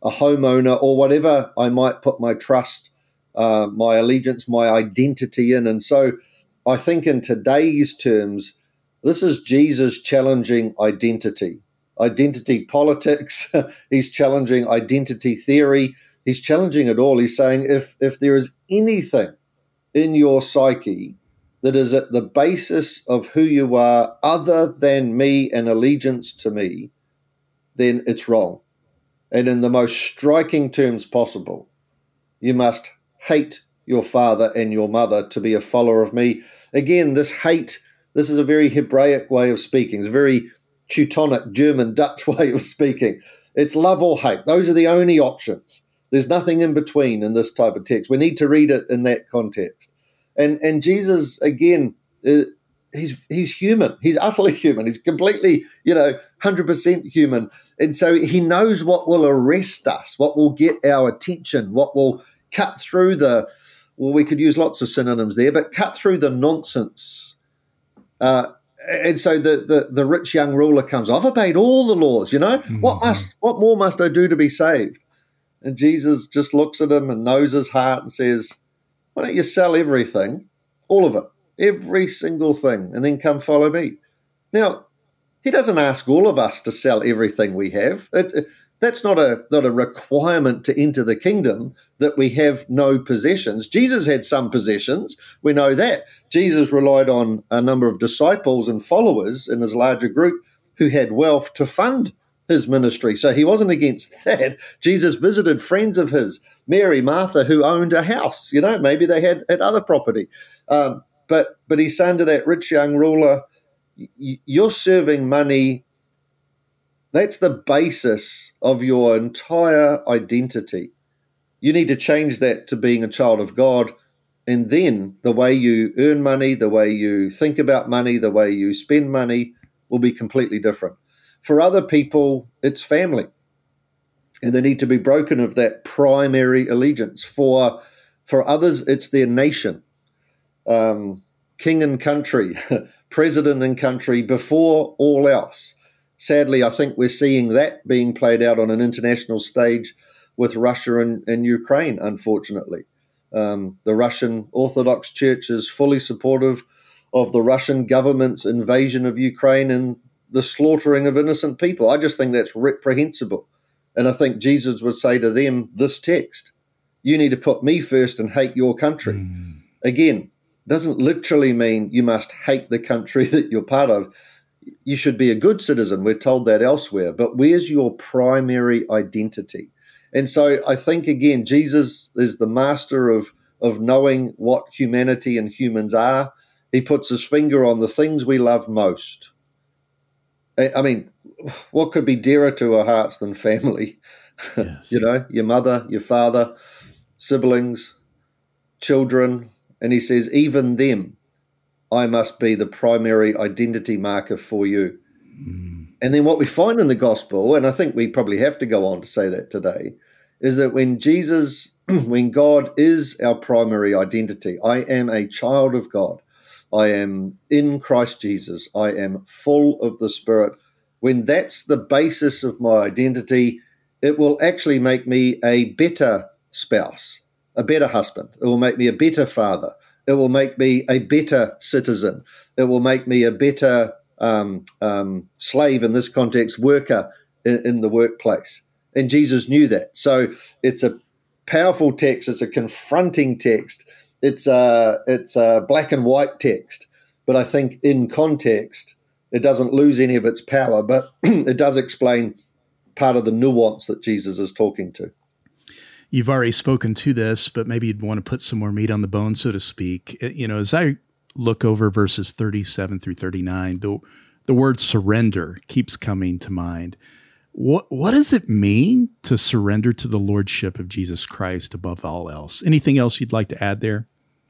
a homeowner, or whatever I might put my trust, uh, my allegiance, my identity in. And so I think in today's terms, this is Jesus challenging identity, identity politics. He's challenging identity theory. He's challenging it all. He's saying if if there is anything in your psyche that is at the basis of who you are other than me and allegiance to me, then it's wrong. And in the most striking terms possible, you must hate your father and your mother to be a follower of me. Again, this hate, this is a very Hebraic way of speaking. It's a very Teutonic, German, Dutch way of speaking. It's love or hate. Those are the only options. There's nothing in between in this type of text. We need to read it in that context. And and Jesus, again, uh, he's he's human. He's utterly human. He's completely, you know, one hundred percent human. And so he knows what will arrest us, what will get our attention, what will cut through the, well, we could use lots of synonyms there, but cut through the nonsense. Uh, and so the, the the rich young ruler comes, I've obeyed all the laws, you know. Mm-hmm. What must what more must I do to be saved? And Jesus just looks at him and knows his heart and says, why don't you sell everything, all of it, every single thing, and then come follow me? Now, he doesn't ask all of us to sell everything we have. It, it, that's not a, not a requirement to enter the kingdom that we have no possessions. Jesus had some possessions. We know that. Jesus relied on a number of disciples and followers in his larger group who had wealth to fund his ministry. So he wasn't against that. Jesus visited friends of his, Mary, Martha, who owned a house. You know, maybe they had, had other property. Um, but but he's saying to that rich young ruler, you're serving money. That's the basis of your entire identity. You need to change that to being a child of God. And then the way you earn money, the way you think about money, the way you spend money will be completely different. For other people, it's family, and they need to be broken of that primary allegiance. For for others, it's their nation, um, king and country, president and country before all else. Sadly, I think we're seeing that being played out on an international stage with Russia and, and Ukraine, unfortunately. Um, the Russian Orthodox Church is fully supportive of the Russian government's invasion of Ukraine and the slaughtering of innocent people. I just think that's reprehensible. And I think Jesus would say to them this text, you need to put me first and hate your country. Mm. Again, doesn't literally mean you must hate the country that you're part of. You should be a good citizen. We're told that elsewhere. But where's your primary identity? And so I think, again, Jesus is the master of, of knowing what humanity and humans are. He puts his finger on the things we love most. I mean, what could be dearer to our hearts than family? Yes. You know, your mother, your father, siblings, children. And he says, even them, I must be the primary identity marker for you. Mm. And then what we find in the gospel, and I think we probably have to go on to say that today, is that when Jesus, when God is our primary identity, I am a child of God. I am in Christ Jesus. I am full of the Spirit. When that's the basis of my identity, it will actually make me a better spouse, a better husband. It will make me a better father. It will make me a better citizen. It will make me a better um, um, slave, in this context, worker in, in the workplace. And Jesus knew that. So it's a powerful text. It's a confronting text. It's a, it's a black and white text, but I think in context, it doesn't lose any of its power, but it does explain part of the nuance that Jesus is talking to. You've already spoken to this, but maybe you'd want to put some more meat on the bone, so to speak. You know, as I look over verses thirty-seven through thirty-nine, the, the word surrender keeps coming to mind. What what does it mean to surrender to the lordship of Jesus Christ above all else? Anything else you'd like to add there?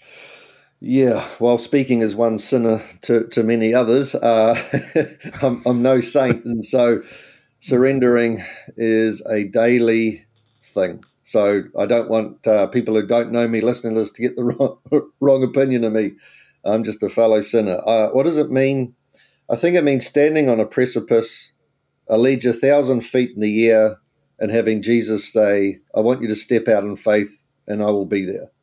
Yeah, well, speaking as one sinner to, to many others, uh, I'm, I'm no saint, and so surrendering is a daily thing. So I don't want uh, people who don't know me listening to this to get the wrong, wrong opinion of me. I'm just a fellow sinner. Uh, what does it mean? I think it means standing on a precipice, a ledge a thousand feet in the air, and having Jesus say, I want you to step out in faith and I will be there.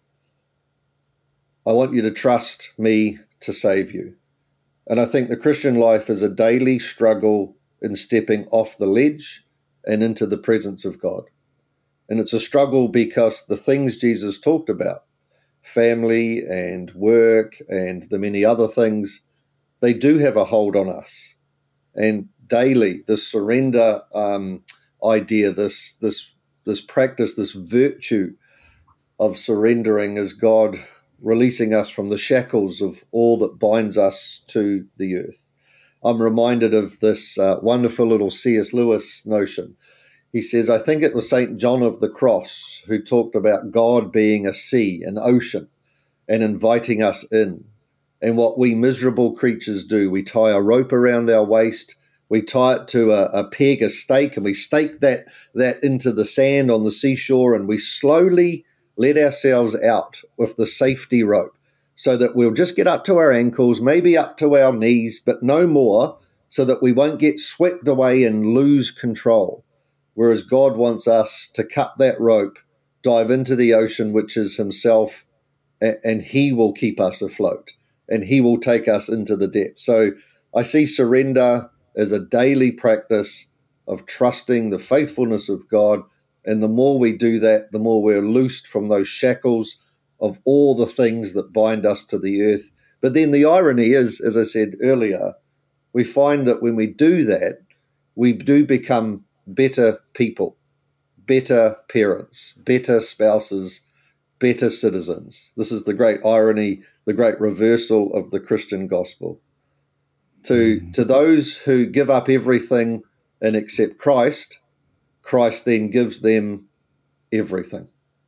I want you to trust me to save you. And I think the Christian life is a daily struggle in stepping off the ledge and into the presence of God. And it's a struggle because the things Jesus talked about, family and work and the many other things, they do have a hold on us. And daily, this surrender um, idea, this this this practice, this virtue of surrendering is God releasing us from the shackles of all that binds us to the earth. I'm reminded of this uh, wonderful little C S Lewis notion. He says, I think it was Saint John of the Cross who talked about God being a sea, an ocean, and inviting us in. And what we miserable creatures do, we tie a rope around our waist, we tie it to a, a peg, a stake, and we stake that, that into the sand on the seashore, and we slowly let ourselves out with the safety rope so that we'll just get up to our ankles, maybe up to our knees, but no more, so that we won't get swept away and lose control. Whereas God wants us to cut that rope, dive into the ocean, which is himself, and he will keep us afloat, and he will take us into the depths. So I see surrender as a daily practice of trusting the faithfulness of God. And the more we do that, the more we're loosed from those shackles of all the things that bind us to the earth. But then the irony is, as I said earlier, we find that when we do that, we do become better people, better parents, better spouses, better citizens. This is the great irony, the great reversal of the Christian gospel. To, mm. to those who give up everything and accept Christ, Christ then gives them everything.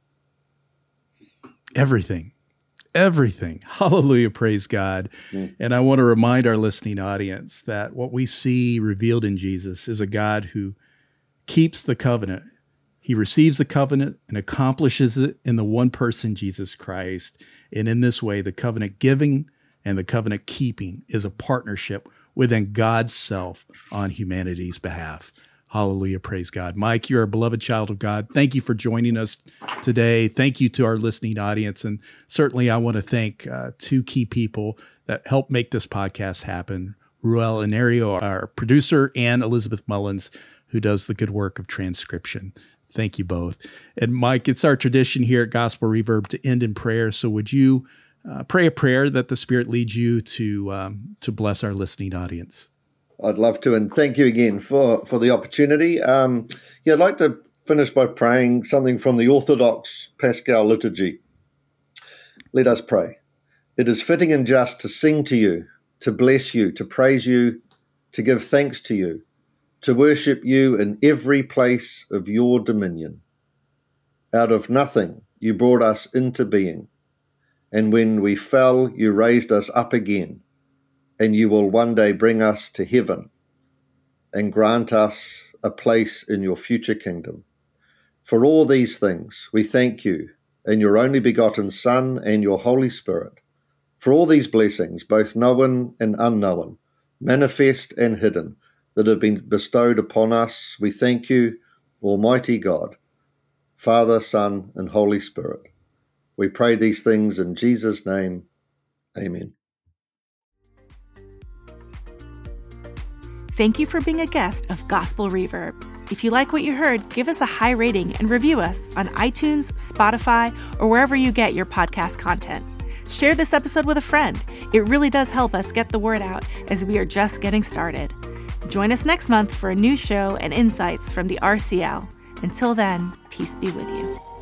Everything. Everything. Hallelujah. Praise God. Mm. And I want to remind our listening audience that what we see revealed in Jesus is a God who keeps the covenant. He receives the covenant and accomplishes it in the one person, Jesus Christ. And in this way, the covenant giving and the covenant keeping is a partnership within God's self on humanity's behalf. Hallelujah. Praise God. Mike, you're a beloved child of God. Thank you for joining us today. Thank you to our listening audience. And certainly I want to thank uh, two key people that helped make this podcast happen. Ruel Inario, our producer, and Elizabeth Mullins, who does the good work of transcription. Thank you both. And Mike, it's our tradition here at Gospel Reverb to end in prayer. So would you uh, pray a prayer that the Spirit leads you to um, to bless our listening audience? I'd love to, and thank you again for, for the opportunity. Um, yeah, I'd like to finish by praying something from the Orthodox Paschal Liturgy. Let us pray. It is fitting and just to sing to you, to bless you, to praise you, to give thanks to you, to worship you in every place of your dominion. Out of nothing you brought us into being, and when we fell, you raised us up again, and you will one day bring us to heaven and grant us a place in your future kingdom. For all these things, we thank you in your only begotten Son and your Holy Spirit. For all these blessings, both known and unknown, manifest and hidden, that have been bestowed upon us, we thank you, Almighty God, Father, Son, and Holy Spirit. We pray these things in Jesus' name. Amen. Thank you for being a guest of Gospel Reverb. If you like what you heard, give us a high rating and review us on iTunes, Spotify, or wherever you get your podcast content. Share this episode with a friend. It really does help us get the word out as we are just getting started. Join us next month for a new show and insights from the R C L. Until then, peace be with you.